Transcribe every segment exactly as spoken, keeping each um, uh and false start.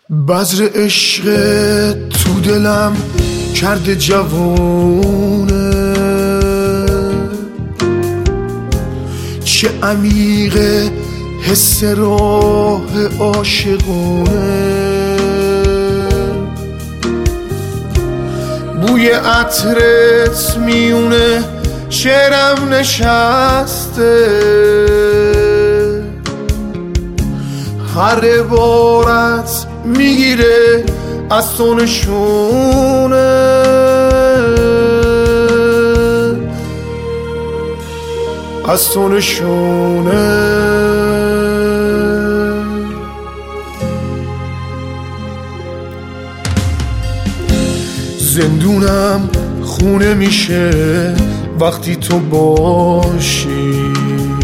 بذر عشق تو دلم کرده جوونه، چه عمیقه حس راه عاشقونه. بوی عطرت میونه شعرم نشسته، هر عبارت میگیره از تو نشونه. از تو نشونه. زندونم خونه میشه وقتی تو باشی،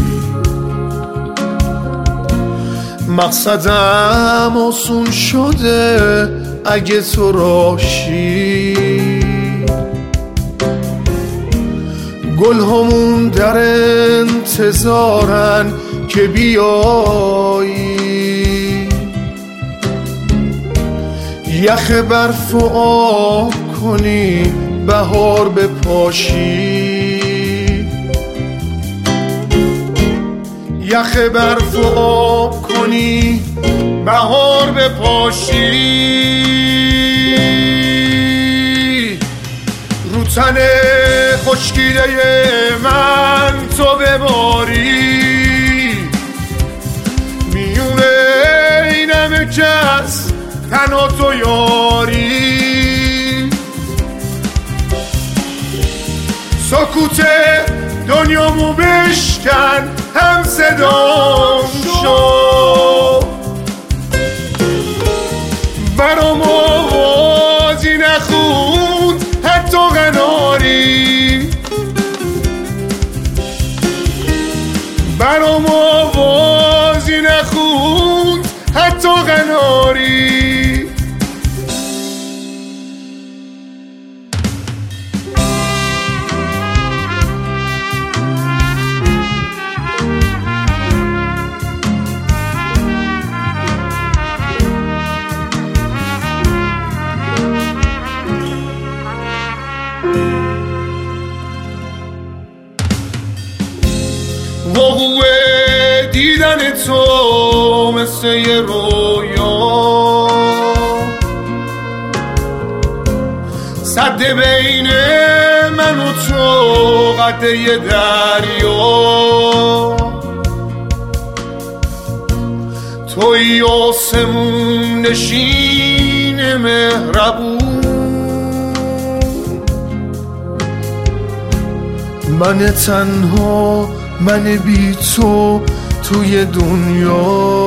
مقصدم آسون شده اگه تو راشی. گل همون در انتظارن که بیایی، یخ برف و آب کنی بهار بپاشی. یخ برف و آب کنی بهار بپاشی. رو تن خشکیده من تو بباری، میونه این همه کس تنها تو یاری. سکوت دنیامو بشکن هم صدام شو، برام آوازی نخوند حتی قناری. برام آوازی نخوند حتی قناری. وقوع دیدن تو مثل یه رویا، سد بین من و تو قد یه دریا. توی آسمون نشین مهربون، من تنها من بی تو توی دنیا.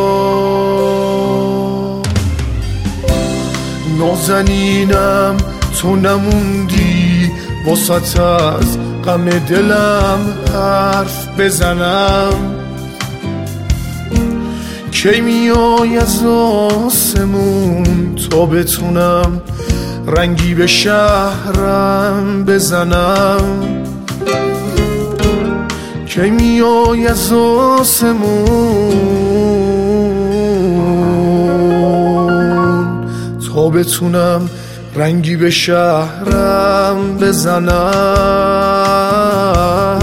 نازنینم تو نموندی واسط از غم دلم حرف بزنم. کی میای از آسمون تا بتونم رنگی به شهرم بزنم. کی میای از آسمون تا بتونم رنگی به شهرم بزنم.